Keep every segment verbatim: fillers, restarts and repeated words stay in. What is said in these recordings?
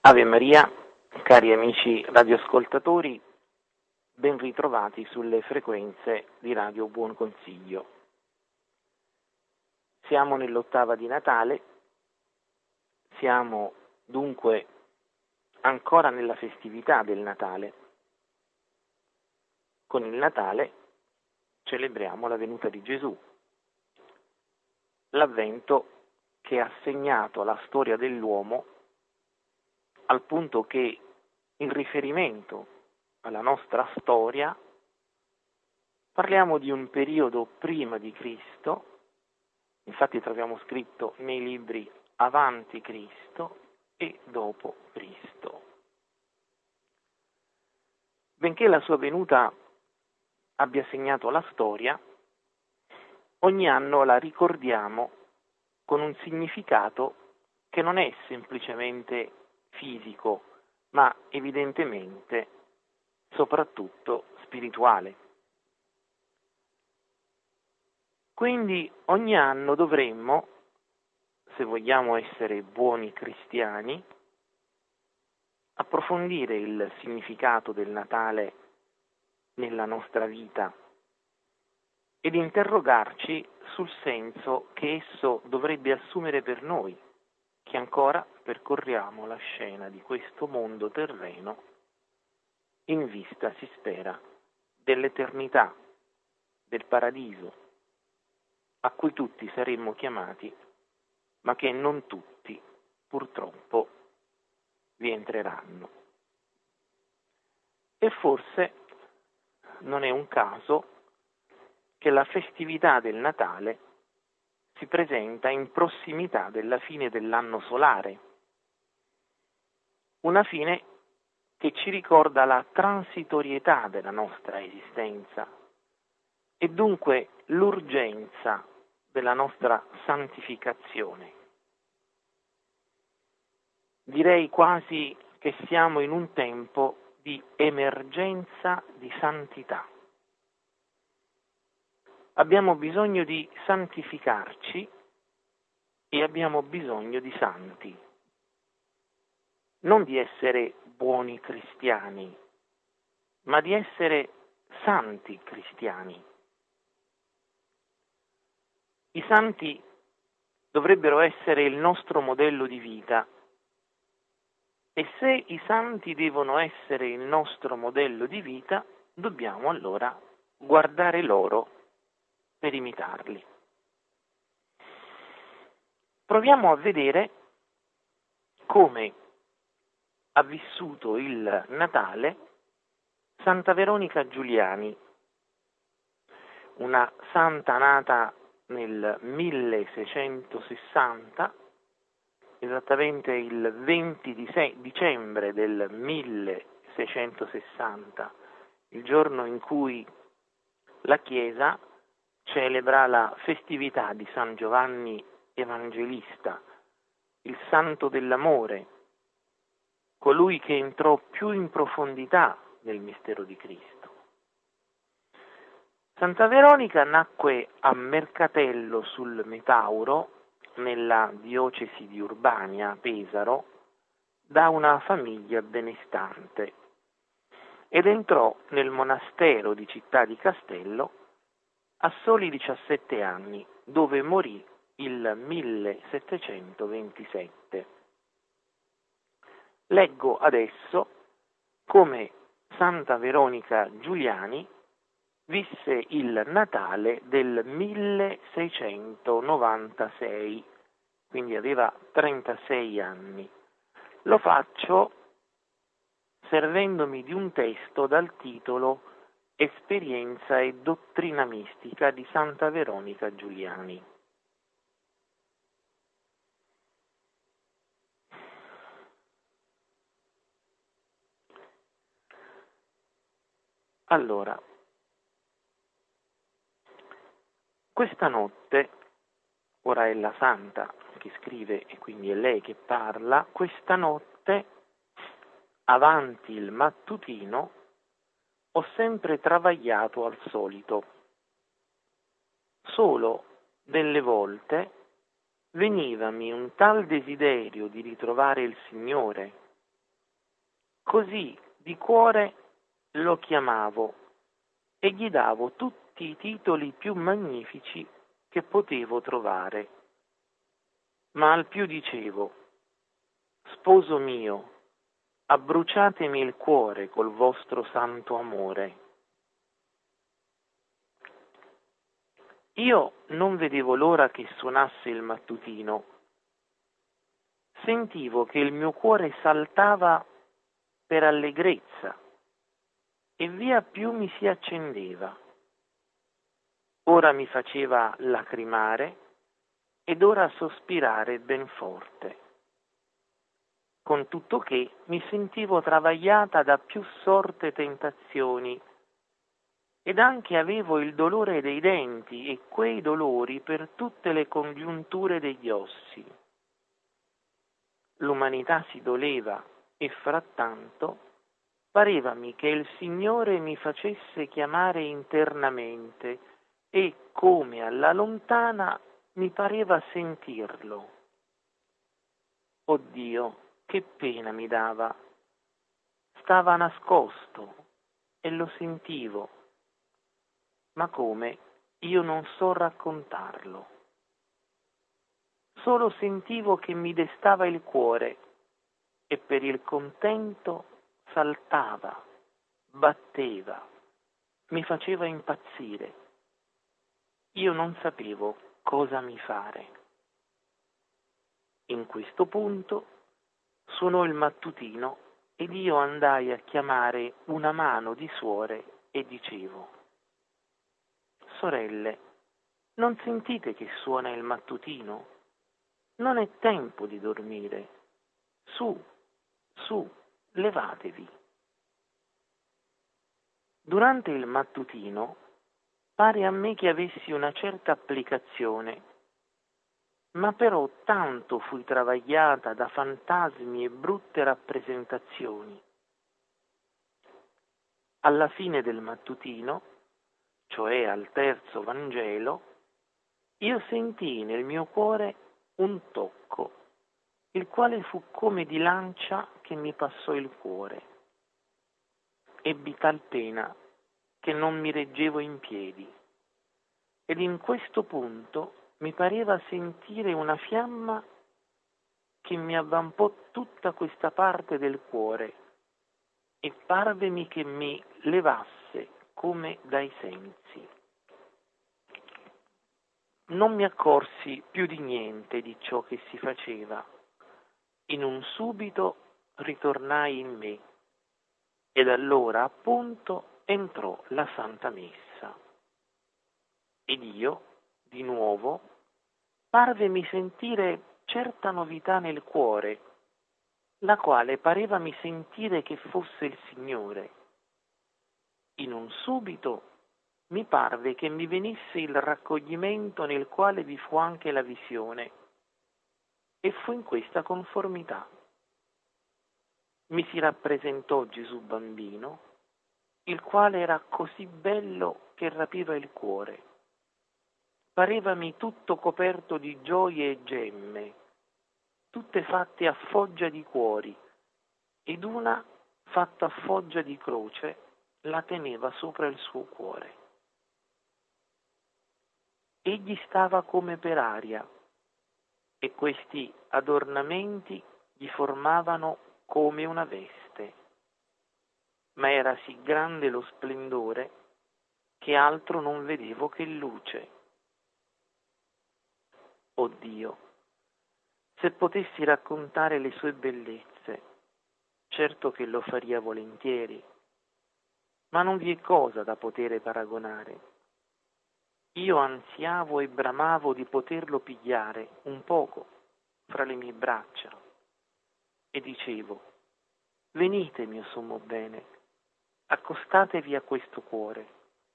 Ave Maria, cari amici radioascoltatori, ben ritrovati sulle frequenze di Radio Buon Consiglio. Siamo nell'ottava di Natale, siamo dunque ancora nella festività del Natale. Con il Natale celebriamo la venuta di Gesù, l'avvento che ha segnato la storia dell'uomo al punto che in riferimento alla nostra storia parliamo di un periodo prima di Cristo, infatti troviamo scritto nei libri avanti Cristo e dopo Cristo. Benché la sua venuta abbia segnato la storia, ogni anno la ricordiamo con un significato che non è semplicemente fisico, ma evidentemente soprattutto spirituale. Quindi ogni anno dovremmo, se vogliamo essere buoni cristiani, approfondire il significato del Natale nella nostra vita ed interrogarci sul senso che esso dovrebbe assumere per noi, che ancora percorriamo la scena di questo mondo terreno in vista, si spera, dell'eternità, del paradiso, a cui tutti saremmo chiamati, ma che non tutti, purtroppo, vi entreranno. E forse non è un caso che la festività del Natale si presenta in prossimità della fine dell'anno solare, una fine che ci ricorda la transitorietà della nostra esistenza e dunque l'urgenza della nostra santificazione. Direi quasi che siamo in un tempo di emergenza di santità. Abbiamo bisogno di santificarci e abbiamo bisogno di santi. Non di essere buoni cristiani, ma di essere santi cristiani. I santi dovrebbero essere il nostro modello di vita e se i santi devono essere il nostro modello di vita, dobbiamo allora guardare loro per imitarli. Proviamo a vedere come ha vissuto il Natale Santa Veronica Giuliani, una santa nata nel milleseicentosessanta, esattamente il venti di dicembre del milleseicentosessanta, il giorno in cui la Chiesa celebra la festività di San Giovanni Evangelista, il santo dell'amore, colui che entrò più in profondità nel mistero di Cristo. Santa Veronica nacque a Mercatello sul Metauro, nella diocesi di Urbania, Pesaro, da una famiglia benestante ed entrò nel monastero di Città di Castello a soli diciassette anni, dove morì il millesettecentoventisette. Leggo adesso come Santa Veronica Giuliani visse il Natale del milleseicentonovantasei, quindi aveva trentasei anni. Lo faccio servendomi di un testo dal titolo Esperienza e dottrina mistica di Santa Veronica Giuliani. Allora, questa notte, ora è la santa che scrive e quindi è lei che parla, questa notte, avanti il mattutino, ho sempre travagliato al solito. Solo delle volte venivami un tal desiderio di ritrovare il Signore Così di cuore lo chiamavo e gli davo tutti i titoli più magnifici che potevo trovare. Ma al più dicevo: sposo mio, abbruciatemi il cuore col vostro santo amore. Io non vedevo l'ora che suonasse il mattutino. Sentivo che il mio cuore saltava per allegrezza e via più mi si accendeva. Ora mi faceva lacrimare ed ora sospirare ben forte. Con tutto che mi sentivo travagliata da più sorte tentazioni ed anche avevo il dolore dei denti e quei dolori per tutte le congiunture degli ossi. L'umanità si doleva e frattanto parevami che il Signore mi facesse chiamare internamente e, come alla lontana, mi pareva sentirlo. Oh Dio, che pena mi dava! Stava nascosto e lo sentivo, ma come io non so raccontarlo. Solo sentivo che mi destava il cuore e per il contento saltava, batteva, mi faceva impazzire. Io non sapevo cosa mi fare. In questo punto suonò il mattutino ed io andai a chiamare una mano di suore e dicevo: sorelle, non sentite che suona il mattutino? Non è tempo di dormire. Su, su, levatevi. Durante il mattutino pare a me che avessi una certa applicazione, ma però tanto fui travagliata da fantasmi e brutte rappresentazioni. Alla fine del mattutino, cioè al terzo Vangelo, io sentii nel mio cuore un tocco, il quale fu come di lancia che mi passò il cuore. Ebbi tal pena che non mi reggevo in piedi, ed in questo punto mi pareva sentire una fiamma che mi avvampò tutta questa parte del cuore e parvemi che mi levasse come dai sensi. Non mi accorsi più di niente di ciò che si faceva. In un subito ritornai in me ed allora appunto entrò la Santa Messa. Ed io, di nuovo, parvemi sentire certa novità nel cuore, la quale parevami sentire che fosse il Signore. In un subito mi parve che mi venisse il raccoglimento nel quale vi fu anche la visione, e fu in questa conformità. Mi si rappresentò Gesù bambino, il quale era così bello che rapiva il cuore. Parevami tutto coperto di gioie e gemme, tutte fatte a foggia di cuori, ed una fatta a foggia di croce la teneva sopra il suo cuore. Egli stava come per aria, e questi adornamenti gli formavano come una veste, ma era sì grande lo splendore che altro non vedevo che luce. Oh Dio, se potessi raccontare le sue bellezze, certo che lo faria volentieri, ma non vi è cosa da potere paragonare. Io ansiavo e bramavo di poterlo pigliare un poco fra le mie braccia e dicevo: venite, mio sommo bene, accostatevi a questo cuore.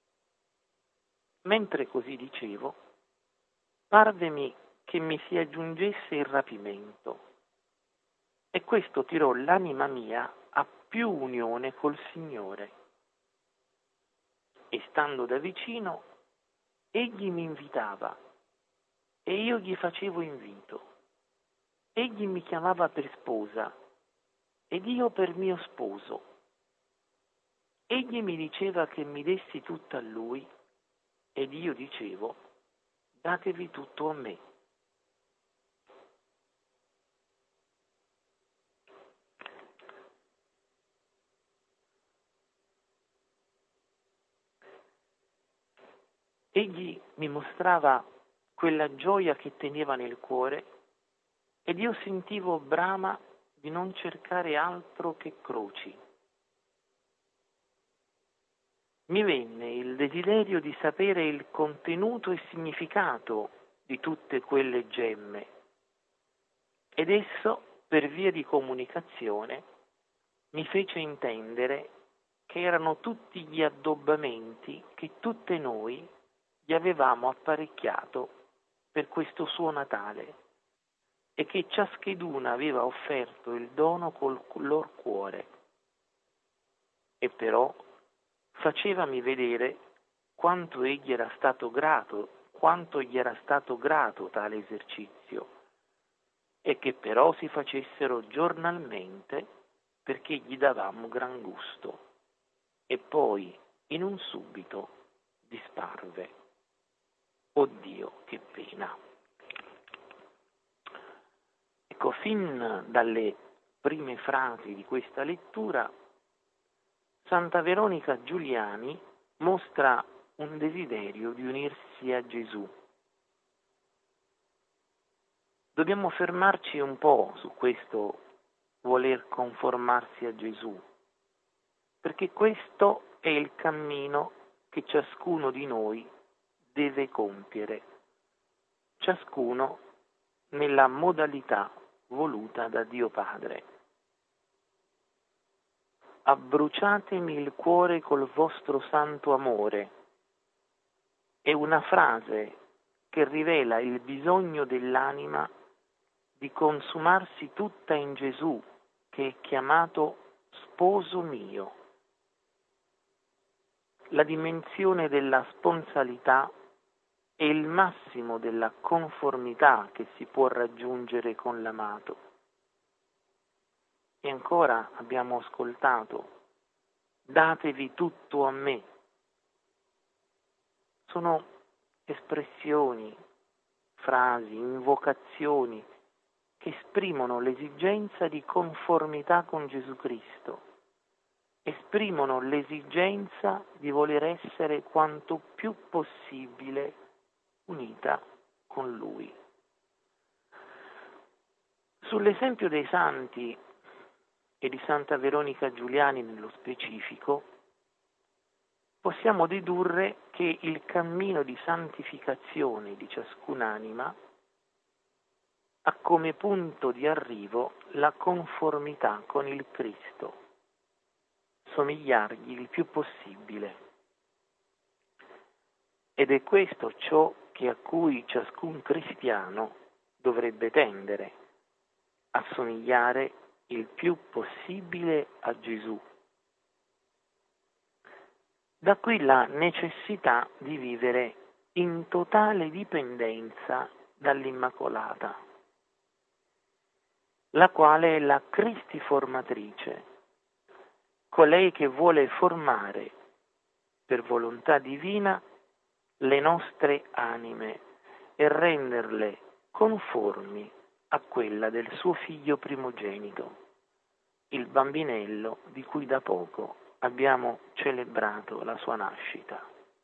Mentre così dicevo, parvemi che mi si aggiungesse il rapimento, e questo tirò l'anima mia a più unione col Signore. E stando da vicino, egli mi invitava e io gli facevo invito. Egli mi chiamava per sposa ed io per mio sposo. Egli mi diceva che mi dessi tutto a lui, ed io dicevo, datevi tutto a me. Egli mi mostrava quella gioia che teneva nel cuore ed io sentivo brama di non cercare altro che croci. Mi venne il desiderio di sapere il contenuto e significato di tutte quelle gemme ed esso, per via di comunicazione, mi fece intendere che erano tutti gli addobbamenti che tutte noi gli avevamo apparecchiato per questo suo Natale e che ciascheduna aveva offerto il dono col loro cuore. E però facevami vedere quanto egli era stato grato, quanto gli era stato grato tale esercizio, e che però si facessero giornalmente perché gli davamo gran gusto. E poi, in un subito, disparve. Oddio, che pena! Ecco, fin dalle prime frasi di questa lettura, Santa Veronica Giuliani mostra un desiderio di unirsi a Gesù. Dobbiamo fermarci un po' su questo voler conformarsi a Gesù, perché questo è il cammino che ciascuno di noi deve compiere, ciascuno nella modalità voluta da Dio Padre. Abbruciatemi il cuore col vostro santo amore. È una frase che rivela il bisogno dell'anima di consumarsi tutta in Gesù, che è chiamato sposo mio. La dimensione della sponsalità è il massimo della conformità che si può raggiungere con l'amato. E ancora abbiamo ascoltato, datevi tutto a me. Sono espressioni, frasi, invocazioni che esprimono l'esigenza di conformità con Gesù Cristo, esprimono l'esigenza di voler essere quanto più possibile unita con Lui. Sull'esempio dei santi e di Santa Veronica Giuliani nello specifico, possiamo dedurre che il cammino di santificazione di ciascun'anima ha come punto di arrivo la conformità con il Cristo, somigliargli il più possibile. Ed è questo ciò che a cui ciascun cristiano dovrebbe tendere, a somigliare il più possibile a Gesù. Da qui la necessità di vivere in totale dipendenza dall'Immacolata, la quale è la cristiformatrice, colei che vuole formare per volontà divina le nostre anime e renderle conformi a quella del suo figlio primogenito, il bambinello di cui da poco abbiamo celebrato la sua nascita.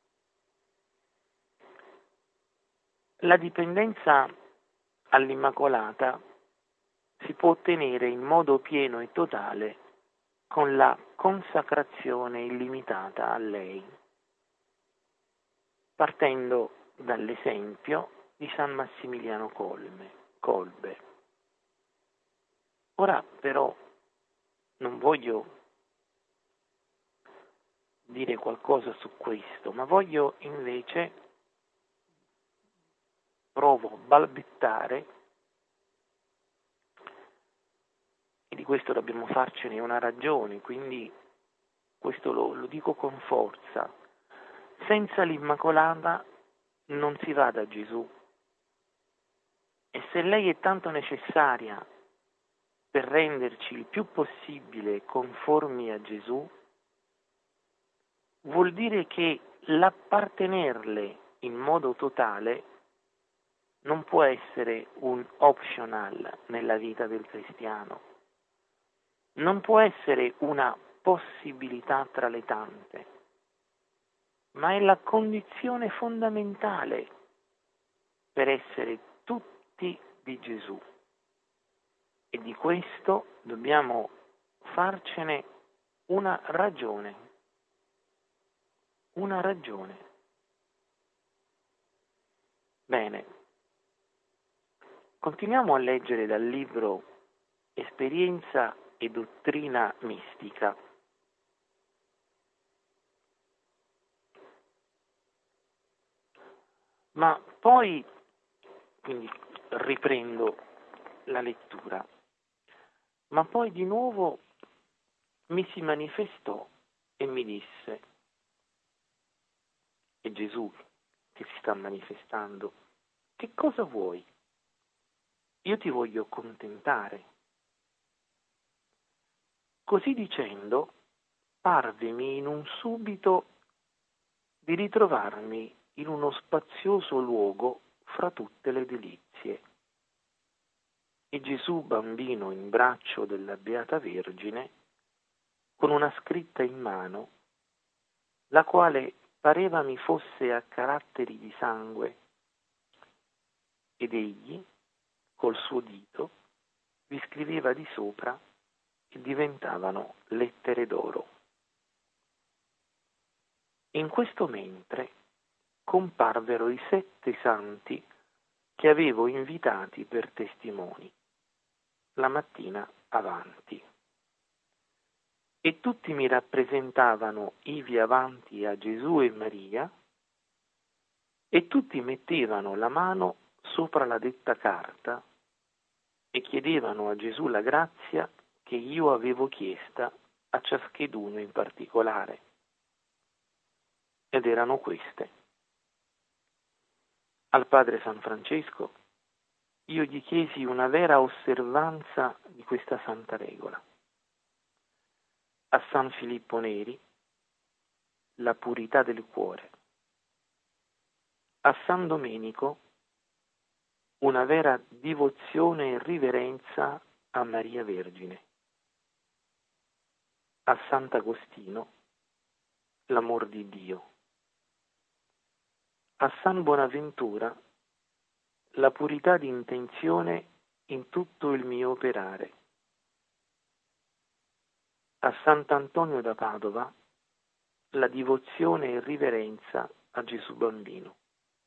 La dipendenza all'Immacolata si può ottenere in modo pieno e totale con la consacrazione illimitata a lei, partendo dall'esempio di San Massimiliano Colme, Kolbe. Ora però non voglio dire qualcosa su questo, ma voglio invece, provo a balbettare, e di questo dobbiamo farcene una ragione, quindi questo lo, lo dico con forza. Senza l'Immacolata non si va da Gesù, e se lei è tanto necessaria per renderci il più possibile conformi a Gesù, vuol dire che l'appartenerle in modo totale non può essere un optional nella vita del cristiano, non può essere una possibilità tra le tante, ma è la condizione fondamentale per essere tutti di Gesù. E di questo dobbiamo farcene una ragione, una ragione. Bene, continuiamo a leggere dal libro Esperienza e dottrina mistica. Ma poi, quindi riprendo la lettura, ma poi di nuovo mi si manifestò e mi disse, è Gesù che si sta manifestando, che cosa vuoi? Io ti voglio contentare. Così dicendo, parvemi in un subito di ritrovarmi in uno spazioso luogo fra tutte le delizie. E Gesù bambino in braccio della Beata Vergine, con una scritta in mano, la quale pareva mi fosse a caratteri di sangue, ed egli, col suo dito, vi scriveva di sopra e diventavano lettere d'oro. In questo mentre comparvero i sette santi che avevo invitati per testimoni la mattina avanti. E tutti mi rappresentavano ivi avanti a Gesù e Maria, e tutti mettevano la mano sopra la detta carta e chiedevano a Gesù la grazia che io avevo chiesta a ciascheduno in particolare. Ed erano queste. Al padre San Francesco io gli chiesi una vera osservanza di questa santa regola. A San Filippo Neri la purità del cuore. A San Domenico una vera divozione e riverenza a Maria Vergine. A Sant'Agostino l'amor di Dio. A San Bonaventura la purità di intenzione in tutto il mio operare. A Sant'Antonio da Padova la divozione e riverenza a Gesù bambino.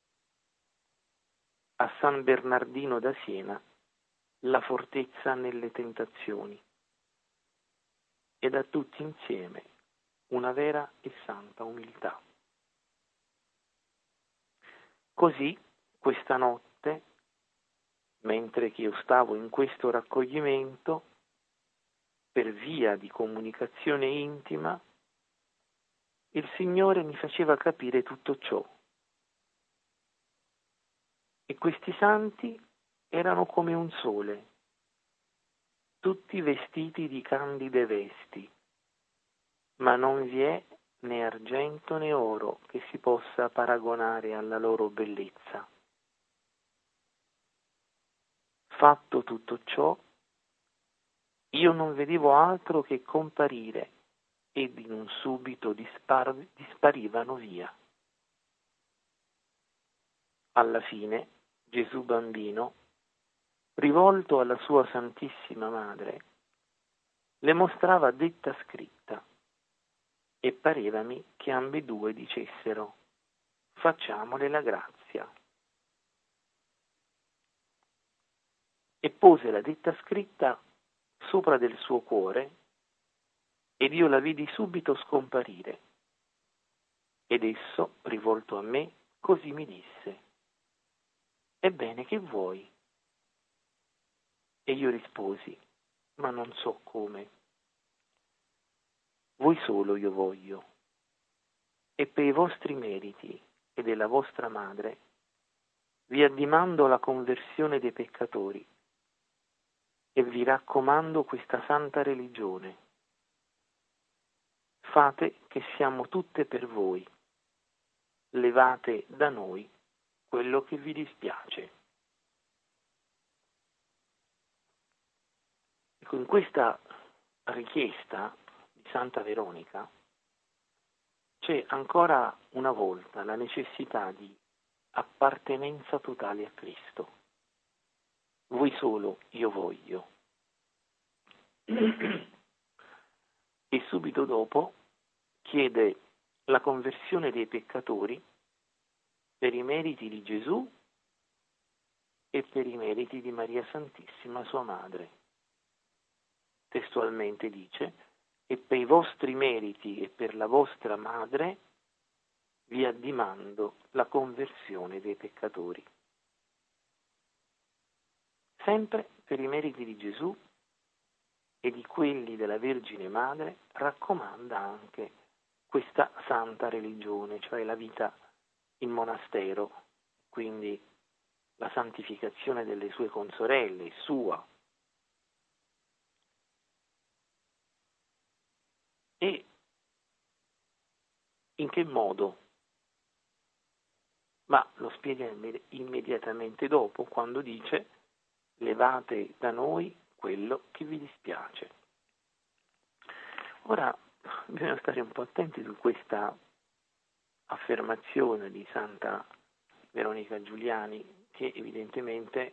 A San Bernardino da Siena la fortezza nelle tentazioni. Ed a tutti insieme una vera e santa umiltà. Così, questa notte, mentre che io stavo in questo raccoglimento, per via di comunicazione intima, il Signore mi faceva capire tutto ciò. E questi santi erano come un sole, tutti vestiti di candide vesti, ma non vi è né argento né oro che si possa paragonare alla loro bellezza. Fatto tutto ciò, io non vedevo altro che comparire ed in un subito dispar- disparivano via. Alla fine, Gesù bambino, rivolto alla sua Santissima Madre, le mostrava detta scritta e parevami che ambedue dicessero: facciamole la grazia. E pose la detta scritta sopra del suo cuore ed io la vidi subito scomparire. Ed esso, rivolto a me, così mi disse: ebbene, che vuoi? E io risposi: ma non so come. Voi solo io voglio, e per i vostri meriti e della vostra madre vi addimando la conversione dei peccatori, e vi raccomando questa santa religione. Fate che siamo tutte per voi. Levate da noi quello che vi dispiace. Ecco, in questa richiesta di Santa Veronica c'è ancora una volta la necessità di appartenenza totale a Cristo. Voi solo, io voglio. E subito dopo chiede la conversione dei peccatori per i meriti di Gesù e per i meriti di Maria Santissima, sua madre. Testualmente dice: e per i vostri meriti e per la vostra madre vi addimando la conversione dei peccatori. Sempre per i meriti di Gesù e di quelli della Vergine Madre raccomanda anche questa santa religione, cioè la vita in monastero, quindi la santificazione delle sue consorelle, sua. E in che modo? Ma lo spiega immediatamente dopo, quando dice: levate da noi quello che vi dispiace. Ora bisogna stare un po' attenti su questa affermazione di Santa Veronica Giuliani, che evidentemente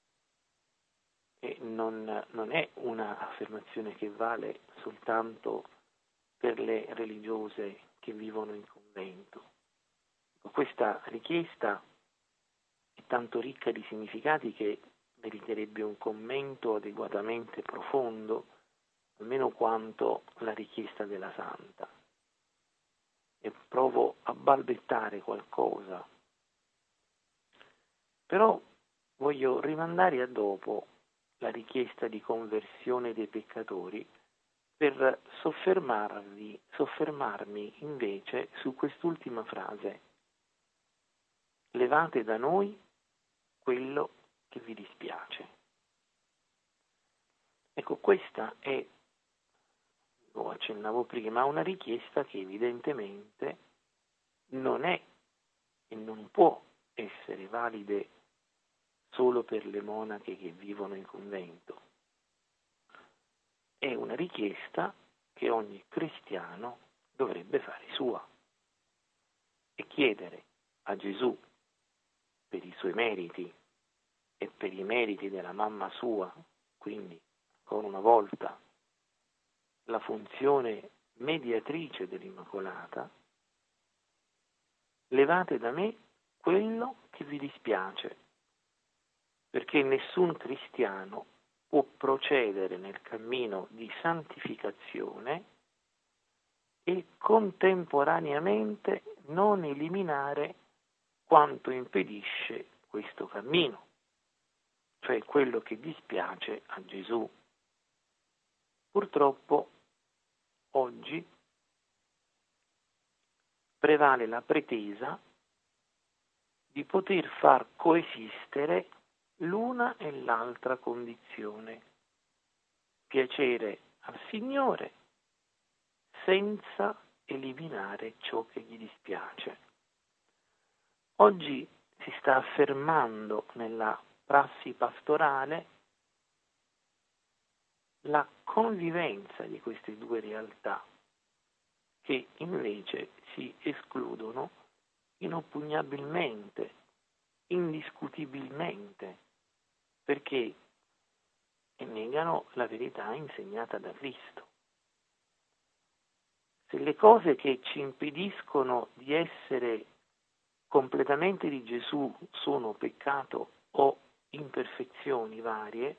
non, non è un'affermazione che vale soltanto per le religiose che vivono in convento. Questa richiesta è tanto ricca di significati che meriterebbe un commento adeguatamente profondo, almeno quanto la richiesta della Santa. E provo a balbettare qualcosa. Però voglio rimandare a dopo la richiesta di conversione dei peccatori per soffermarvi, soffermarmi invece su quest'ultima frase: levate da noi quello che vi dispiace. Ecco, questa è, lo accennavo prima, una richiesta che evidentemente non è e non può essere valide solo per le monache che vivono in convento. È una richiesta che ogni cristiano dovrebbe fare sua e chiedere a Gesù, per i suoi meriti e per i meriti della mamma sua, quindi ancora una volta la funzione mediatrice dell'Immacolata: levate da me quello che vi dispiace, perché nessun cristiano può procedere nel cammino di santificazione e contemporaneamente non eliminare quanto impedisce questo cammino, cioè quello che dispiace a Gesù. Purtroppo oggi prevale la pretesa di poter far coesistere l'una e l'altra condizione, piacere al Signore senza eliminare ciò che gli dispiace. Oggi si sta affermando nella prassi pastorale la convivenza di queste due realtà, che invece si escludono inoppugnabilmente, indiscutibilmente, perché negano la verità insegnata da Cristo. Se le cose che ci impediscono di essere completamente di Gesù sono peccato o imperfezioni varie,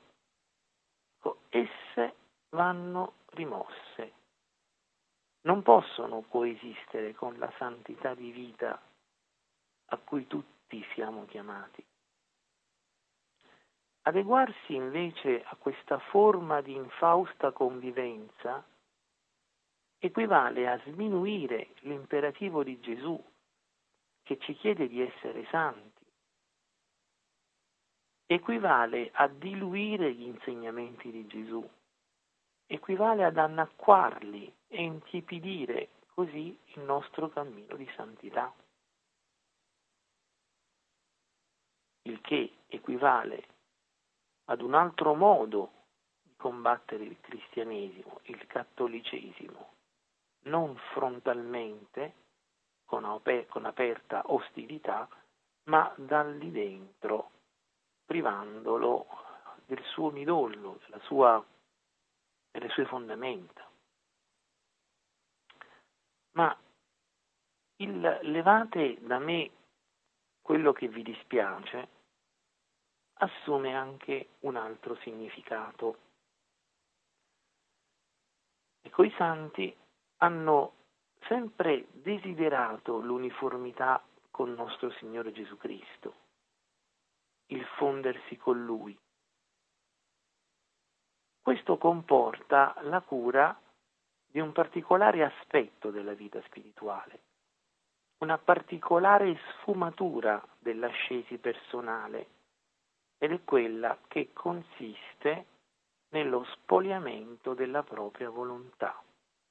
esse vanno rimosse. Non possono coesistere con la santità di vita a cui tutti siamo chiamati. Adeguarsi invece a questa forma di infausta convivenza equivale a sminuire l'imperativo di Gesù, che ci chiede di essere santi, equivale a diluire gli insegnamenti di Gesù, equivale ad annacquarli e intipidire così il nostro cammino di santità, il che equivale ad un altro modo di combattere il cristianesimo, il cattolicesimo, non frontalmente, con, aper- con aperta ostilità, ma da lì dentro, privandolo del suo midollo, della sua, delle sue fondamenta. Ma il levate da me quello che vi dispiace assume anche un altro significato. Ecco, i santi hanno sempre desiderato l'uniformità con nostro Signore Gesù Cristo, il fondersi con Lui. Questo comporta la cura di un particolare aspetto della vita spirituale, una particolare sfumatura dell'ascesi personale, ed è quella che consiste nello spogliamento della propria volontà.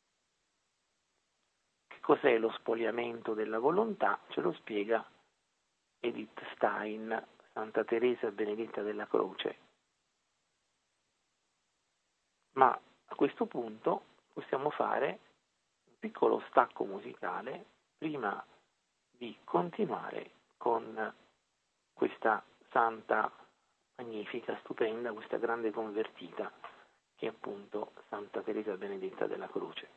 Che cos'è lo spogliamento della volontà? Ce lo spiega Edith Stein, Santa Teresa Benedetta della Croce. Ma a questo punto possiamo fare un piccolo stacco musicale prima di continuare con questa santa magnifica, stupenda, questa grande convertita che è appunto Santa Teresa Benedetta della Croce.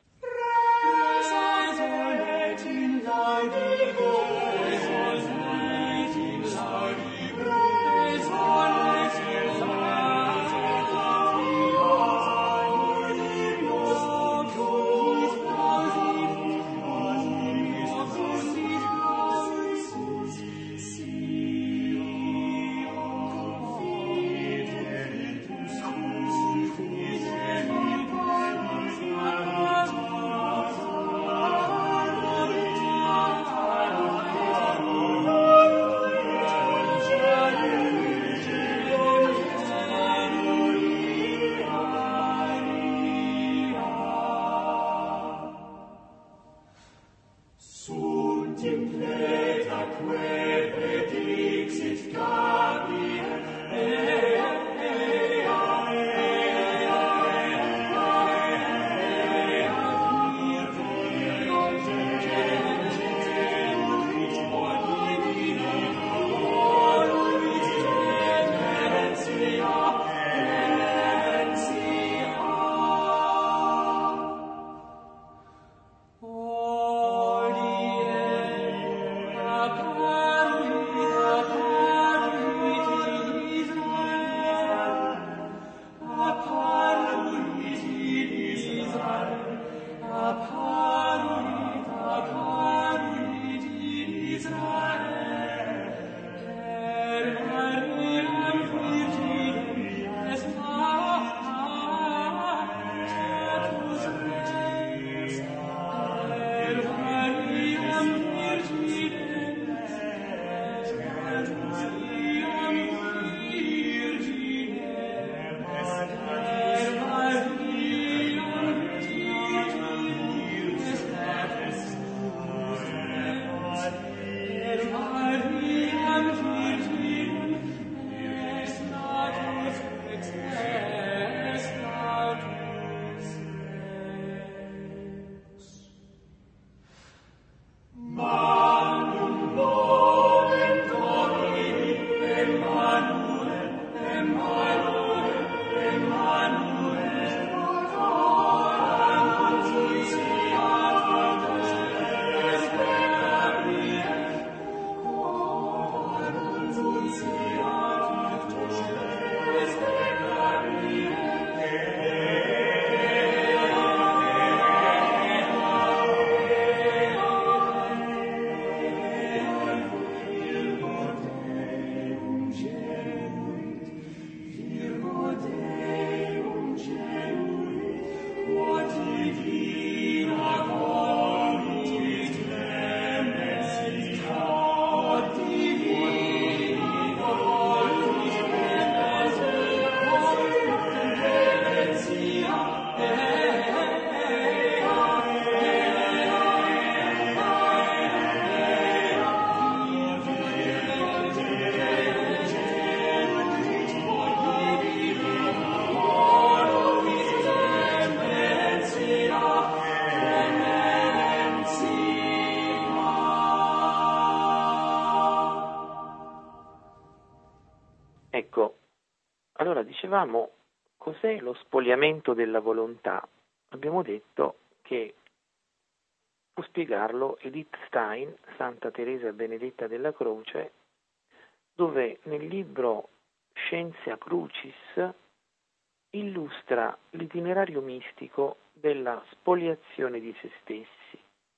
dicevamo, cos'è lo spogliamento della volontà? Abbiamo detto che può spiegarlo Edith Stein, Santa Teresa Benedetta della Croce, dove nel libro Scientia Crucis illustra l'itinerario mistico della spoliazione di se stessi.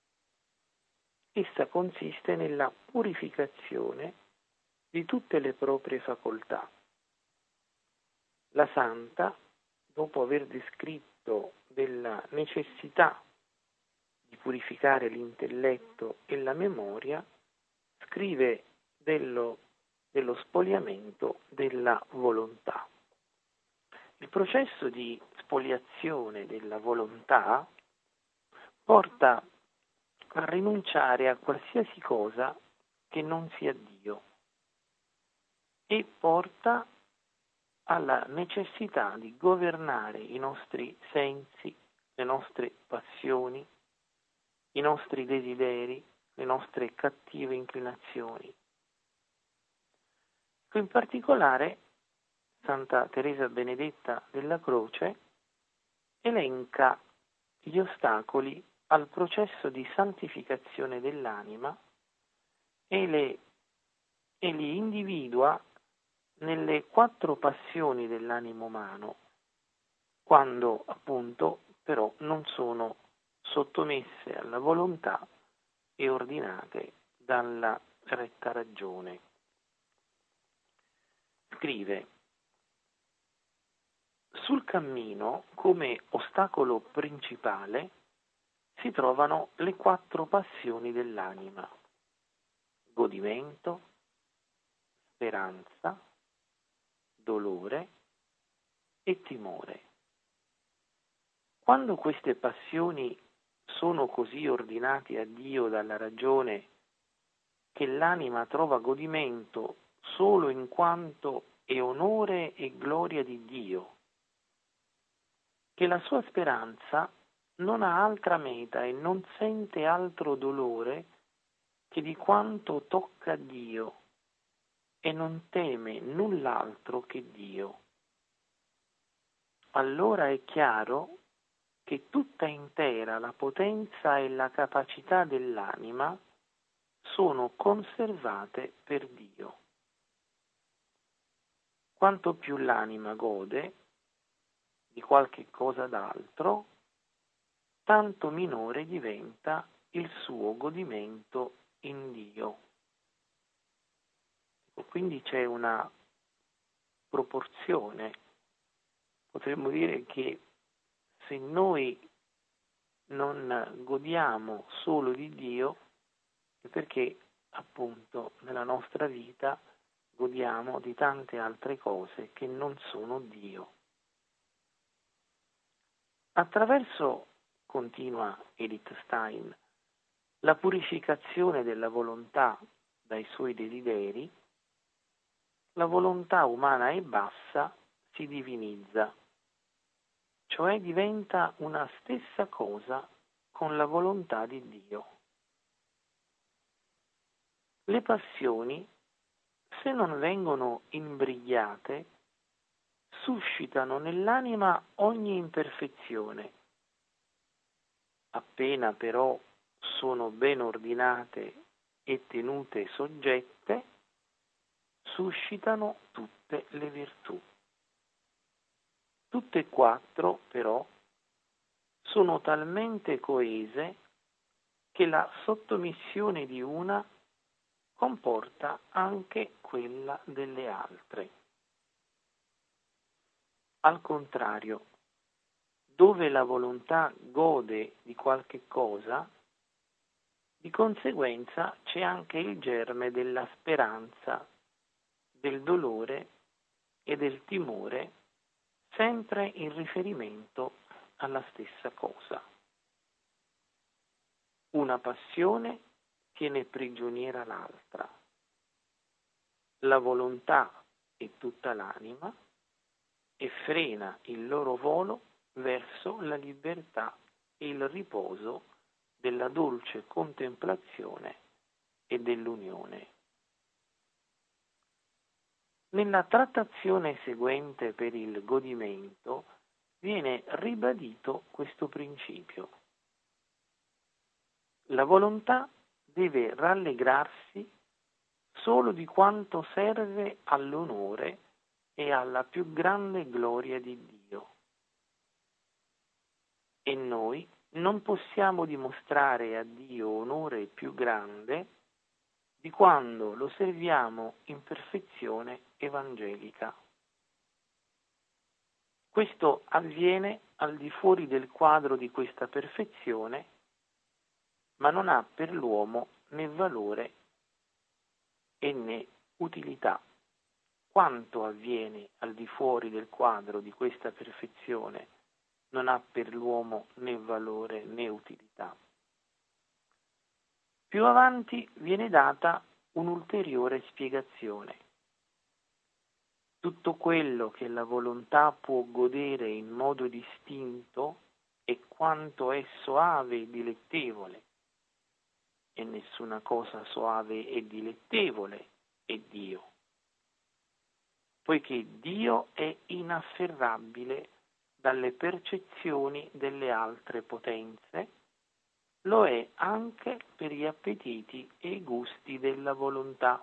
Essa consiste nella purificazione di tutte le proprie facoltà. La Santa, dopo aver descritto della necessità di purificare l'intelletto e la memoria, scrive dello, dello spogliamento della volontà. Il processo di spoliazione della volontà porta a rinunciare a qualsiasi cosa che non sia Dio e porta alla necessità di governare i nostri sensi, le nostre passioni, i nostri desideri, le nostre cattive inclinazioni. In particolare, Santa Teresa Benedetta della Croce elenca gli ostacoli al processo di santificazione dell'anima e, le, e li individua nelle quattro passioni dell'animo umano, quando appunto però non sono sottomesse alla volontà e ordinate dalla retta ragione. Scrive: sul cammino, come ostacolo principale, si trovano le quattro passioni dell'anima: godimento, speranza, dolore e timore. Quando queste passioni sono così ordinate a Dio dalla ragione che l'anima trova godimento solo in quanto è onore e gloria di Dio, che la sua speranza non ha altra meta e non sente altro dolore che di quanto tocca a Dio e non teme null'altro che Dio, allora è chiaro che tutta intera la potenza e la capacità dell'anima sono conservate per Dio. Quanto più l'anima gode di qualche cosa d'altro, tanto minore diventa il suo godimento in Dio. Quindi c'è una proporzione. Potremmo dire che se noi non godiamo solo di Dio, è perché appunto nella nostra vita godiamo di tante altre cose che non sono Dio. Attraverso, continua Edith Stein, la purificazione della volontà dai suoi desideri, la volontà umana e bassa si divinizza, cioè diventa una stessa cosa con la volontà di Dio. Le passioni, se non vengono imbrigliate, suscitano nell'anima ogni imperfezione. Appena però sono ben ordinate e tenute soggette, suscitano tutte le virtù. Tutte e quattro, però, sono talmente coese che la sottomissione di una comporta anche quella delle altre. Al contrario, dove la volontà gode di qualche cosa, di conseguenza c'è anche il germe della speranza, del dolore e del timore, sempre in riferimento alla stessa cosa. Una passione tiene prigioniera l'altra. La volontà e tutta l'anima e frena il loro volo verso la libertà e il riposo della dolce contemplazione e dell'unione. nella trattazione seguente per il godimento viene ribadito questo principio. La volontà deve rallegrarsi solo di quanto serve all'onore e alla più grande gloria di Dio. E noi non possiamo dimostrare a Dio onore più grande di quando lo serviamo in perfezione evangelica. Questo avviene al di fuori del quadro di questa perfezione, ma non ha per l'uomo né valore e né utilità. Quanto avviene al di fuori del quadro di questa perfezione non ha per l'uomo né valore né utilità. Più avanti viene data un'ulteriore spiegazione. Tutto quello che la volontà può godere in modo distinto è quanto è soave e dilettevole, e nessuna cosa soave e dilettevole è Dio, poiché Dio è inafferrabile dalle percezioni delle altre potenze, lo è anche per gli appetiti e i gusti della volontà.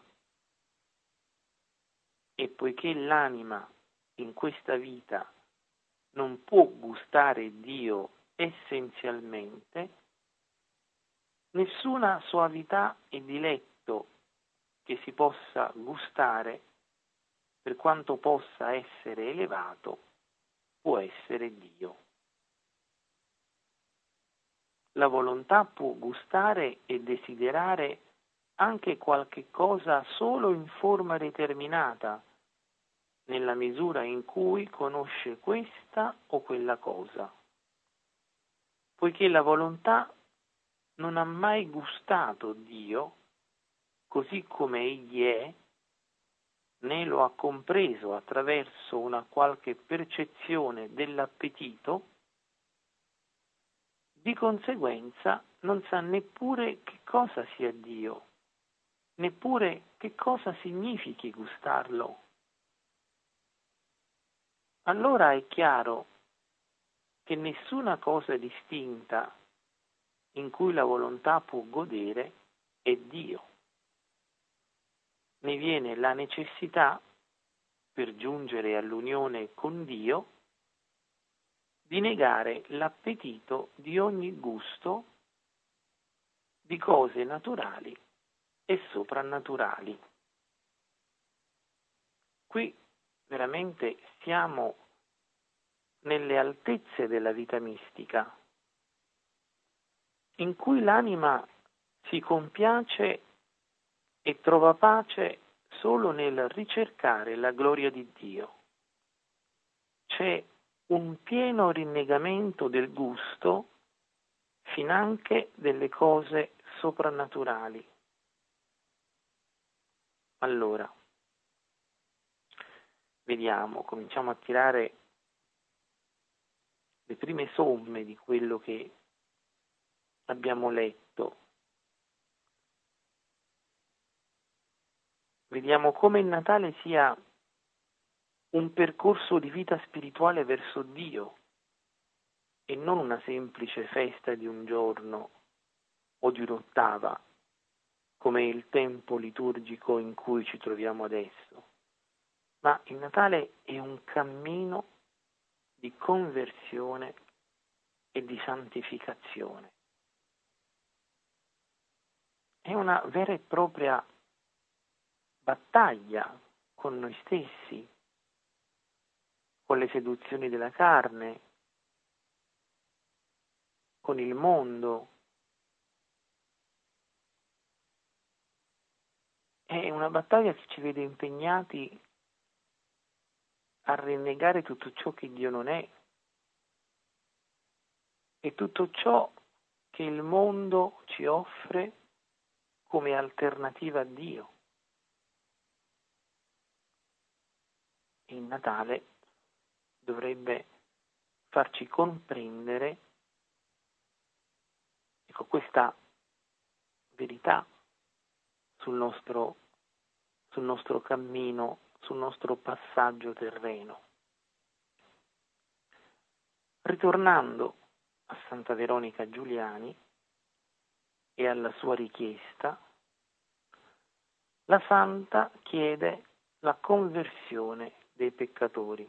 E poiché l'anima in questa vita non può gustare Dio essenzialmente, nessuna soavità e diletto che si possa gustare, per quanto possa essere elevato, può essere Dio. La volontà può gustare e desiderare anche qualche cosa solo in forma determinata, nella misura in cui conosce questa o quella cosa, poiché la volontà non ha mai gustato Dio così come Egli è, né lo ha compreso attraverso una qualche percezione dell'appetito, di conseguenza non sa neppure che cosa sia Dio, neppure che cosa significhi gustarlo. Allora è chiaro che nessuna cosa distinta in cui la volontà può godere è Dio. Ne viene la necessità, per giungere all'unione con Dio, di negare l'appetito di ogni gusto di cose naturali e soprannaturali. Qui veramente siamo nelle altezze della vita mistica, in cui l'anima si compiace e trova pace solo nel ricercare la gloria di Dio. C'è un pieno rinnegamento del gusto, finanche delle cose soprannaturali. Allora, vediamo, cominciamo a tirare le prime somme di quello che abbiamo letto. Vediamo come il Natale sia un percorso di vita spirituale verso Dio e non una semplice festa di un giorno o di un'ottava, come il tempo liturgico in cui ci troviamo adesso. Ma il Natale è un cammino di conversione e di santificazione. È una vera e propria battaglia con noi stessi, con le seduzioni della carne, con il mondo. È una battaglia che ci vede impegnati a rinnegare tutto ciò che Dio non è e tutto ciò che il mondo ci offre come alternativa a Dio. Il Natale dovrebbe farci comprendere, ecco, questa verità sul nostro, sul nostro cammino sul nostro passaggio terreno. Ritornando a Santa Veronica Giuliani e alla sua richiesta, la Santa chiede la conversione dei peccatori.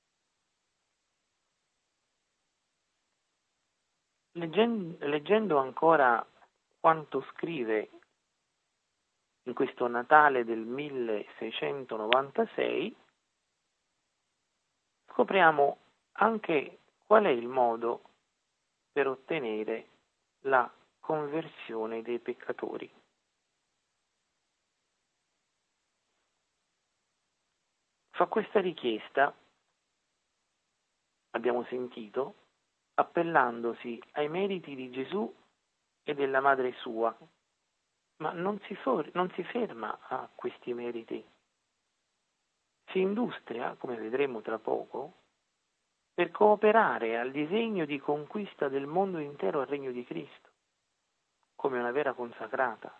Leggendo, leggendo ancora quanto scrive in questo Natale del milleseicentonovantasei, scopriamo anche qual è il modo per ottenere la conversione dei peccatori. Fa questa richiesta, abbiamo sentito, appellandosi ai meriti di Gesù e della madre sua, ma non si, for- non si ferma a questi meriti. Si industria, come vedremo tra poco, per cooperare al disegno di conquista del mondo intero al regno di Cristo, come una vera consacrata.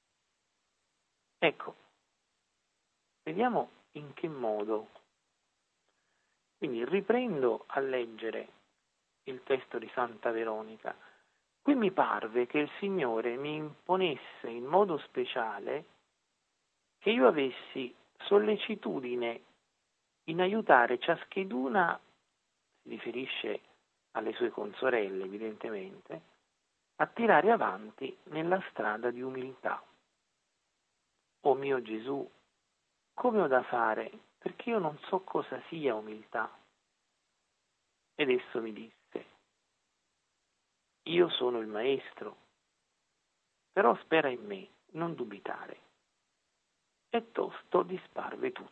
Ecco, vediamo in che modo. Quindi riprendo a leggere il testo di Santa Veronica. Qui mi parve che il Signore mi imponesse in modo speciale che io avessi sollecitudine in aiutare ciascheduna, si riferisce alle sue consorelle evidentemente, a tirare avanti nella strada di umiltà. O mio Gesù, come ho da fare? Perché io non so cosa sia umiltà. Ed esso mi disse: io sono il Maestro, però spera in me, non dubitare. E tosto disparve tutto.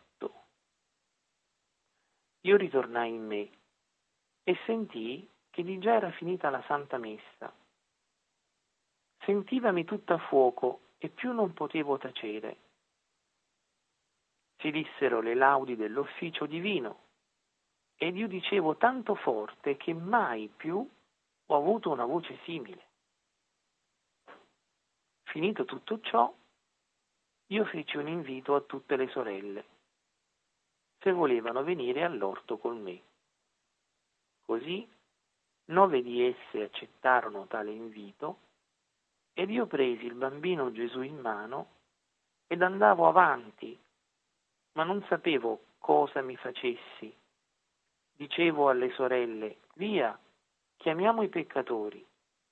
Io ritornai in me e sentii che di già era finita la Santa Messa. Sentivami tutta a fuoco e più non potevo tacere. Si dissero le laudi dell'ufficio divino ed io dicevo tanto forte che mai più ho avuto una voce simile. Finito tutto ciò, io feci un invito a tutte le sorelle, se volevano venire all'orto con me. Così nove di esse accettarono tale invito ed io presi il bambino Gesù in mano ed andavo avanti, ma non sapevo cosa mi facessi. Dicevo alle sorelle: via, chiamiamo i peccatori.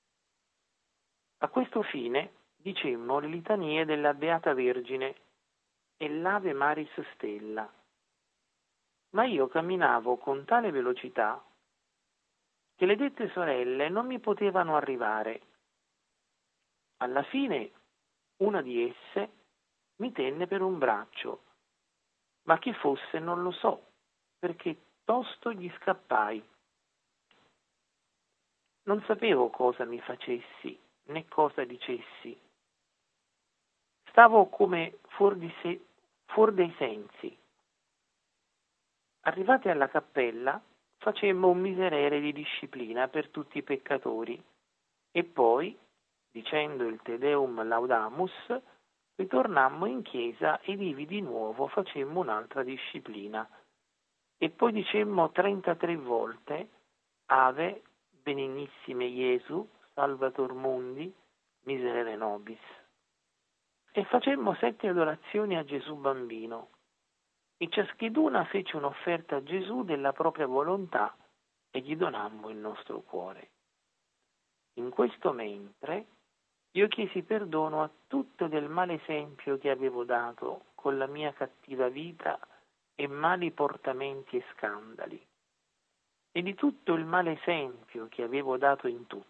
A questo fine dicemmo le litanie della Beata Vergine e l'Ave Maris Stella, ma io camminavo con tale velocità che le dette sorelle non mi potevano arrivare. Alla fine una di esse mi tenne per un braccio, ma chi fosse non lo so, perché tosto gli scappai. Non sapevo cosa mi facessi, né cosa dicessi. Stavo come fuor di se, fuor dei sensi. Arrivati alla cappella, facemmo un miserere di disciplina per tutti i peccatori e poi, dicendo il Te Deum Laudamus, ritornammo in chiesa ed ivi di nuovo facemmo un'altra disciplina e poi dicemmo trentatré volte Ave Benignissime Iesu, Salvator Mundi, Miserere Nobis. E facemmo sette adorazioni a Gesù bambino, e ciascheduna fece un'offerta a Gesù della propria volontà e gli donammo il nostro cuore. In questo mentre io chiesi perdono a tutto del male esempio che avevo dato con la mia cattiva vita e mali portamenti e scandali, e di tutto il male esempio che avevo dato in tutto.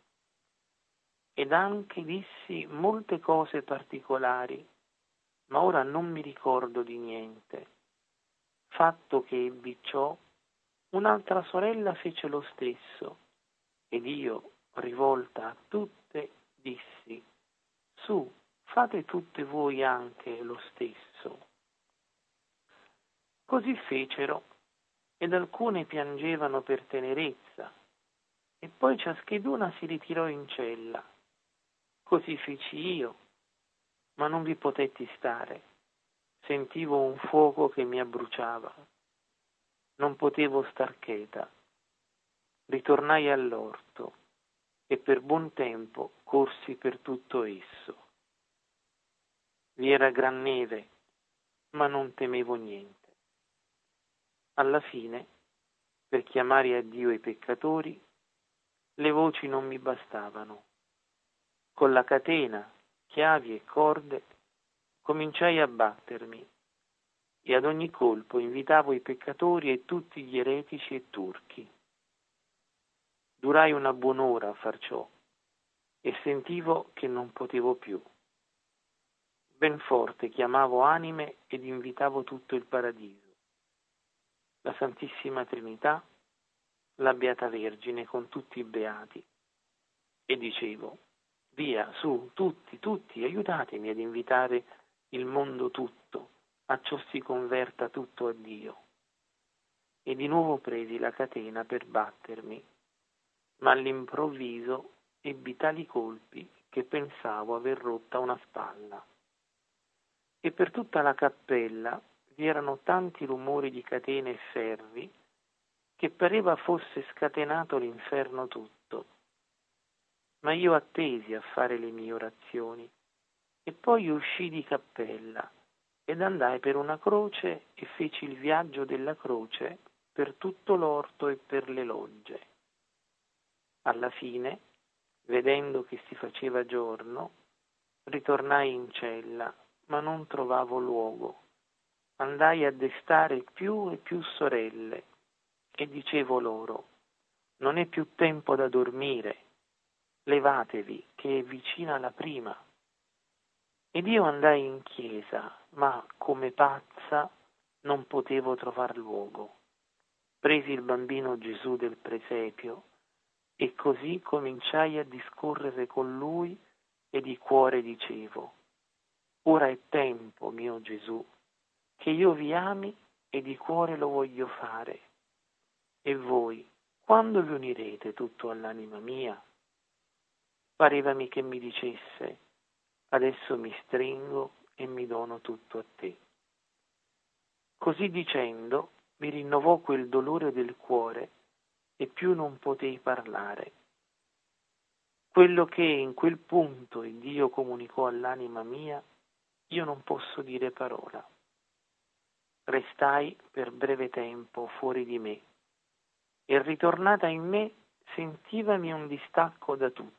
Ed anche dissi molte cose particolari, ma ora non mi ricordo di niente. Fatto che ebbi ciò, un'altra sorella fece lo stesso, ed io, rivolta a tutte, dissi: su, fate tutte voi anche lo stesso. Così fecero, ed alcune piangevano per tenerezza, e poi ciascheduna si ritirò in cella. Così feci io, ma non vi potetti stare. Sentivo un fuoco che mi abbruciava. Non potevo star cheta. Ritornai all'orto e per buon tempo corsi per tutto esso. Vi era gran neve, ma non temevo niente. Alla fine, per chiamare a Dio i peccatori, le voci non mi bastavano. Con la catena, chiavi e corde, cominciai a battermi e ad ogni colpo invitavo i peccatori e tutti gli eretici e turchi. Durai una buon'ora a far ciò e sentivo che non potevo più. Ben forte chiamavo anime ed invitavo tutto il paradiso, la Santissima Trinità, la Beata Vergine con tutti i beati, e dicevo: via, su, tutti, tutti, aiutatemi ad invitare il mondo tutto, a ciò si converta tutto a Dio. E di nuovo presi la catena per battermi, ma all'improvviso ebbi tali colpi che pensavo aver rotta una spalla. E per tutta la cappella vi erano tanti rumori di catene e ferri che pareva fosse scatenato l'inferno tutto. Ma io attesi a fare le mie orazioni e poi uscii di cappella ed andai per una croce e feci il viaggio della croce per tutto l'orto e per le logge. Alla fine, vedendo che si faceva giorno, ritornai in cella, ma non trovavo luogo. Andai a destare più e più sorelle e dicevo loro: non è più tempo da dormire, levatevi che è vicina la prima. Ed io andai in chiesa, ma come pazza non potevo trovar luogo. Presi il bambino Gesù del presepio e così cominciai a discorrere con lui e di cuore dicevo: ora è tempo, mio Gesù, che io vi ami e di cuore lo voglio fare. E voi, quando vi unirete tutto all'anima mia? Parevami che mi dicesse: adesso mi stringo e mi dono tutto a te. Così dicendo, mi rinnovò quel dolore del cuore e più non potei parlare. Quello che in quel punto il Dio comunicò all'anima mia, io non posso dire parola. Restai per breve tempo fuori di me e ritornata in me sentivami un distacco da tutto.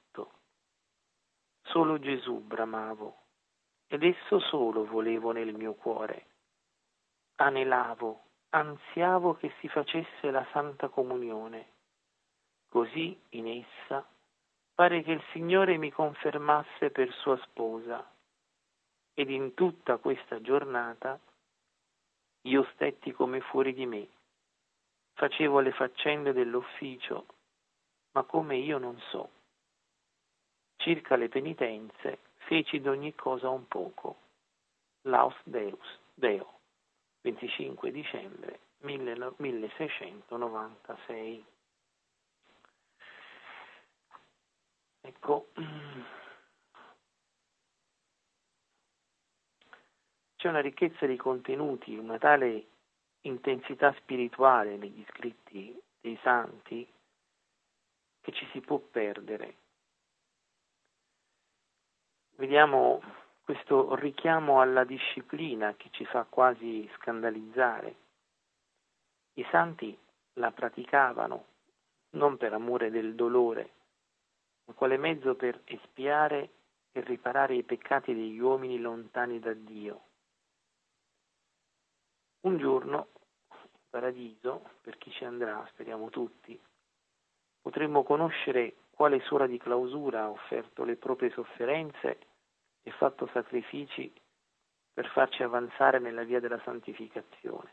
Solo Gesù bramavo ed esso solo volevo nel mio cuore. Anelavo, ansiavo che si facesse la Santa Comunione. Così in essa pare che il Signore mi confermasse per sua sposa, ed in tutta questa giornata io stetti come fuori di me. Facevo le faccende dell'ufficio, ma come io non so. Circa le penitenze feci d'ogni cosa un poco. Laus Deus, Deo, venticinque dicembre milleseicentonovantasei. Ecco, c'è una ricchezza di contenuti, una tale intensità spirituale negli scritti dei santi che ci si può perdere. Vediamo questo richiamo alla disciplina che ci fa quasi scandalizzare. I santi la praticavano non per amore del dolore, ma quale mezzo per espiare e riparare i peccati degli uomini lontani da Dio. Un giorno, in paradiso, per chi ci andrà, speriamo tutti, potremmo conoscere quale suora di clausura ha offerto le proprie sofferenze e fatto sacrifici per farci avanzare nella via della santificazione.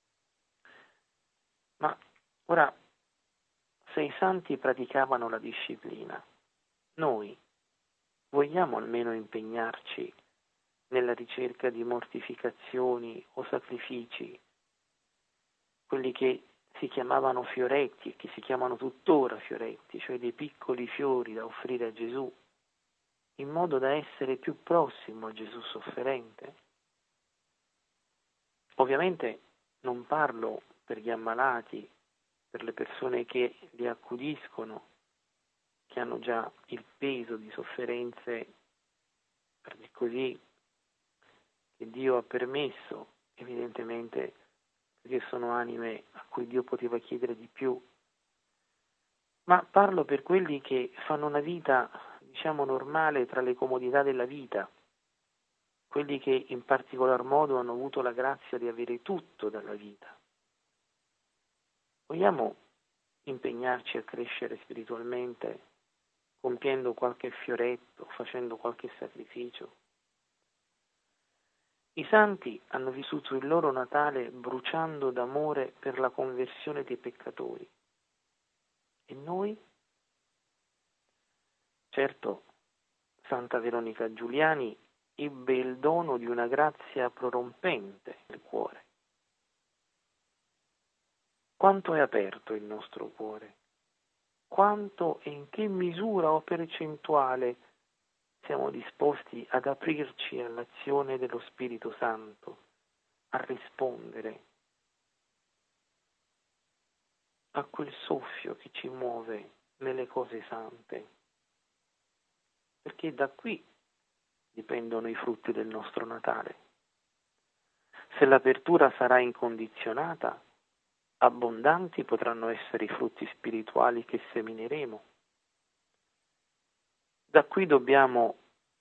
Ma ora, se i santi praticavano la disciplina, noi vogliamo almeno impegnarci nella ricerca di mortificazioni o sacrifici, quelli che si chiamavano fioretti e che si chiamano tuttora fioretti, cioè dei piccoli fiori da offrire a Gesù, in modo da essere più prossimo a Gesù sofferente? Ovviamente non parlo per gli ammalati, per le persone che li accudiscono, che hanno già il peso di sofferenze, per dir così, che Dio ha permesso, evidentemente perché sono anime a cui Dio poteva chiedere di più, ma parlo per quelli che fanno una vita, diciamo, normale tra le comodità della vita, quelli che in particolar modo hanno avuto la grazia di avere tutto dalla vita. Vogliamo impegnarci a crescere spiritualmente, compiendo qualche fioretto, facendo qualche sacrificio? I santi hanno vissuto il loro Natale bruciando d'amore per la conversione dei peccatori. E noi? Certo, Santa Veronica Giuliani ebbe il dono di una grazia prorompente nel cuore. Quanto è aperto il nostro cuore? Quanto e in che misura o percentuale siamo disposti ad aprirci all'azione dello Spirito Santo, a rispondere a quel soffio che ci muove nelle cose sante? Perché da qui dipendono i frutti del nostro Natale. Se l'apertura sarà incondizionata, abbondanti potranno essere i frutti spirituali che semineremo. Da qui dobbiamo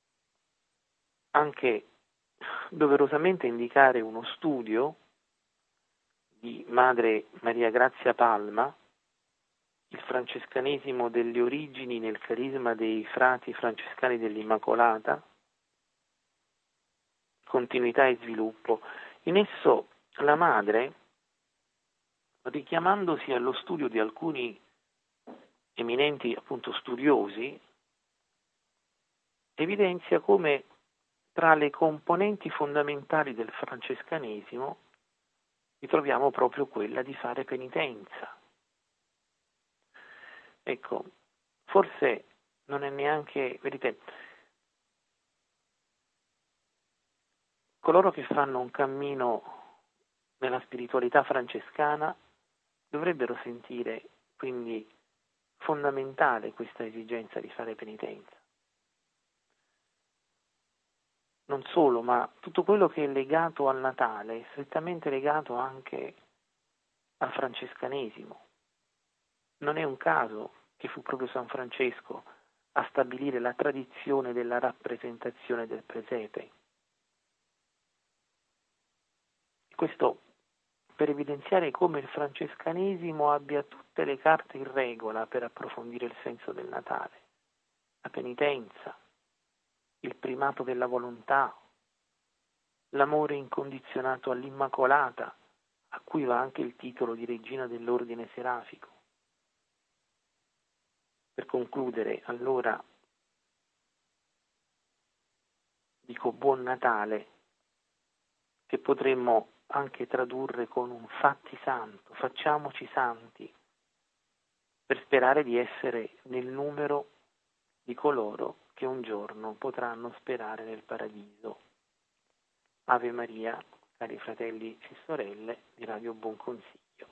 anche doverosamente indicare uno studio di Madre Maria Grazia Palma, il francescanesimo delle origini nel carisma dei frati francescani dell'Immacolata, continuità e sviluppo. In esso la madre, richiamandosi allo studio di alcuni eminenti appunto studiosi, evidenzia come tra le componenti fondamentali del francescanesimo ritroviamo proprio quella di fare penitenza. Ecco, forse non è neanche, vedete, coloro che fanno un cammino nella spiritualità francescana dovrebbero sentire quindi fondamentale questa esigenza di fare penitenza. Non solo, ma tutto quello che è legato al Natale è strettamente legato anche al francescanesimo. Non è un caso che fu proprio San Francesco a stabilire la tradizione della rappresentazione del presepe. Questo per evidenziare come il francescanesimo abbia tutte le carte in regola per approfondire il senso del Natale, la penitenza, il primato della volontà, l'amore incondizionato all'Immacolata, a cui va anche il titolo di regina dell'ordine serafico. Per concludere, allora, dico buon Natale, che potremmo anche tradurre con un fatti santo, facciamoci santi, per sperare di essere nel numero di coloro che un giorno potranno sperare nel paradiso. Ave Maria, cari fratelli e sorelle di Radio Buon Consiglio.